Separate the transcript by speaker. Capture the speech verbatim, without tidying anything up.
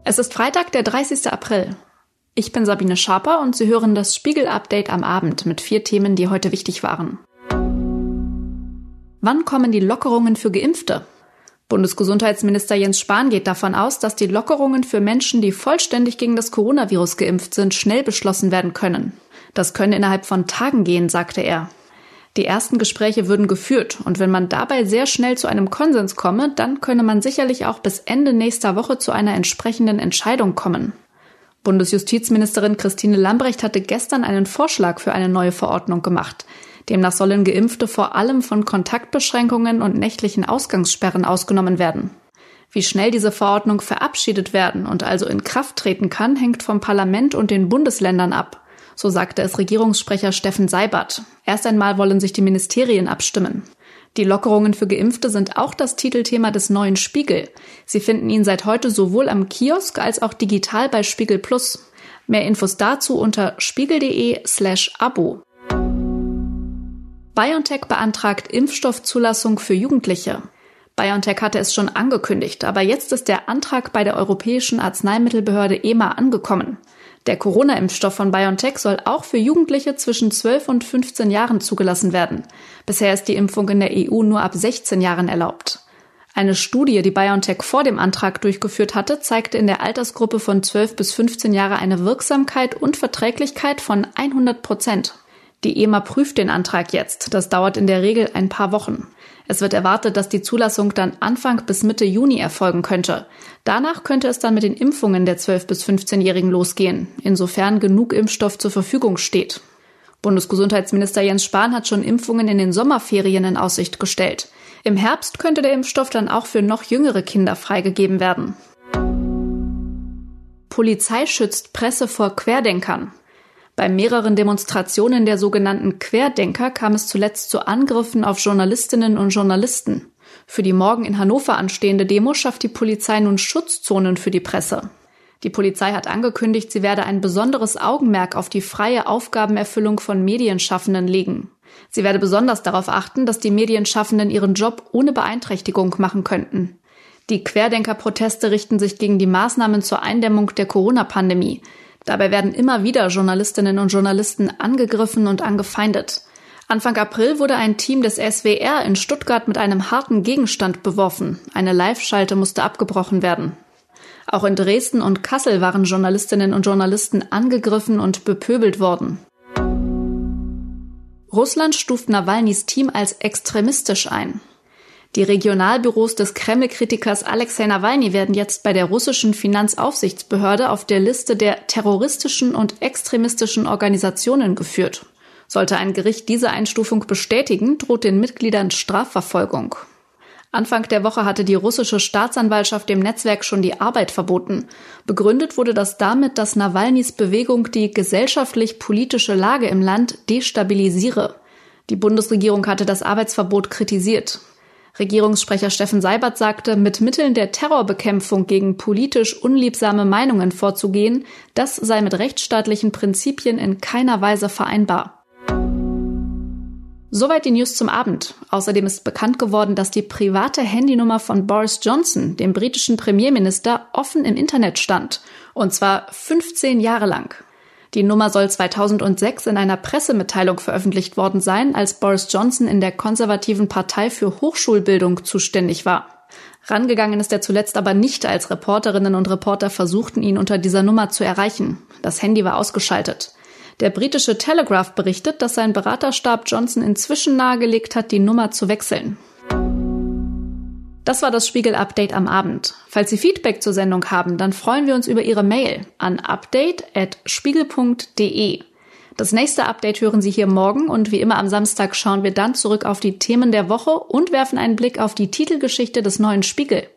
Speaker 1: Es ist Freitag, der dreißigster April. Ich bin Sabine Schaper und Sie hören das Spiegel-Update am Abend mit vier Themen, die heute wichtig waren. Wann kommen die Lockerungen für Geimpfte? Bundesgesundheitsminister Jens Spahn geht davon aus, dass die Lockerungen für Menschen, die vollständig gegen das Coronavirus geimpft sind, schnell beschlossen werden können. Das könne innerhalb von Tagen gehen, sagte er. Die ersten Gespräche würden geführt und wenn man dabei sehr schnell zu einem Konsens komme, dann könne man sicherlich auch bis Ende nächster Woche zu einer entsprechenden Entscheidung kommen. Bundesjustizministerin Christine Lambrecht hatte gestern einen Vorschlag für eine neue Verordnung gemacht. Demnach sollen Geimpfte vor allem von Kontaktbeschränkungen und nächtlichen Ausgangssperren ausgenommen werden. Wie schnell diese Verordnung verabschiedet werden und also in Kraft treten kann, hängt vom Parlament und den Bundesländern ab. So sagte es Regierungssprecher Steffen Seibert. Erst einmal wollen sich die Ministerien abstimmen. Die Lockerungen für Geimpfte sind auch das Titelthema des neuen Spiegel. Sie finden ihn seit heute sowohl am Kiosk als auch digital bei Spiegel Plus. Mehr Infos dazu unter spiegel.de slash Abo. BioNTech beantragt Impfstoffzulassung für Jugendliche. BioNTech hatte es schon angekündigt, aber jetzt ist der Antrag bei der Europäischen Arzneimittelbehörde E M A angekommen. Der Corona-Impfstoff von BioNTech soll auch für Jugendliche zwischen zwölf und fünfzehn Jahren zugelassen werden. Bisher ist die Impfung in der E U nur ab sechzehn Jahren erlaubt. Eine Studie, die BioNTech vor dem Antrag durchgeführt hatte, zeigte in der Altersgruppe von zwölf bis fünfzehn Jahre eine Wirksamkeit und Verträglichkeit von hundert Prozent. Die E M A prüft den Antrag jetzt. Das dauert in der Regel ein paar Wochen. Es wird erwartet, dass die Zulassung dann Anfang bis Mitte Juni erfolgen könnte. Danach könnte es dann mit den Impfungen der zwölf- bis fünfzehnjährigen losgehen, insofern genug Impfstoff zur Verfügung steht. Bundesgesundheitsminister Jens Spahn hat schon Impfungen in den Sommerferien in Aussicht gestellt. Im Herbst könnte der Impfstoff dann auch für noch jüngere Kinder freigegeben werden. Polizei schützt Presse vor Querdenkern. Bei mehreren Demonstrationen der sogenannten Querdenker kam es zuletzt zu Angriffen auf Journalistinnen und Journalisten. Für die morgen in Hannover anstehende Demo schafft die Polizei nun Schutzzonen für die Presse. Die Polizei hat angekündigt, sie werde ein besonderes Augenmerk auf die freie Aufgabenerfüllung von Medienschaffenden legen. Sie werde besonders darauf achten, dass die Medienschaffenden ihren Job ohne Beeinträchtigung machen könnten. Die Querdenker-Proteste richten sich gegen die Maßnahmen zur Eindämmung der Corona-Pandemie. Dabei werden immer wieder Journalistinnen und Journalisten angegriffen und angefeindet. Anfang April wurde ein Team des S W R in Stuttgart mit einem harten Gegenstand beworfen. Eine Live-Schalte musste abgebrochen werden. Auch in Dresden und Kassel waren Journalistinnen und Journalisten angegriffen und bepöbelt worden. Russland stuft Nawalnys Team als extremistisch ein. Die Regionalbüros des Kreml-Kritikers Alexei Nawalny werden jetzt bei der russischen Finanzaufsichtsbehörde auf der Liste der terroristischen und extremistischen Organisationen geführt. Sollte ein Gericht diese Einstufung bestätigen, droht den Mitgliedern Strafverfolgung. Anfang der Woche hatte die russische Staatsanwaltschaft dem Netzwerk schon die Arbeit verboten. Begründet wurde das damit, dass Nawalnys Bewegung die gesellschaftlich-politische Lage im Land destabilisiere. Die Bundesregierung hatte das Arbeitsverbot kritisiert. Regierungssprecher Steffen Seibert sagte, mit Mitteln der Terrorbekämpfung gegen politisch unliebsame Meinungen vorzugehen, das sei mit rechtsstaatlichen Prinzipien in keiner Weise vereinbar. Soweit die News zum Abend. Außerdem ist bekannt geworden, dass die private Handynummer von Boris Johnson, dem britischen Premierminister, offen im Internet stand. Und zwar fünfzehn Jahre lang. Die Nummer soll zweitausendsechs in einer Pressemitteilung veröffentlicht worden sein, als Boris Johnson in der konservativen Partei für Hochschulbildung zuständig war. Rangegangen ist er zuletzt aber nicht, als Reporterinnen und Reporter versuchten, ihn unter dieser Nummer zu erreichen. Das Handy war ausgeschaltet. Der britische Telegraph berichtet, dass sein Beraterstab Johnson inzwischen nahegelegt hat, die Nummer zu wechseln. Das war das Spiegel-Update am Abend. Falls Sie Feedback zur Sendung haben, dann freuen wir uns über Ihre Mail an update at spiegel punkt de. Das nächste Update hören Sie hier morgen und wie immer am Samstag schauen wir dann zurück auf die Themen der Woche und werfen einen Blick auf die Titelgeschichte des neuen Spiegel.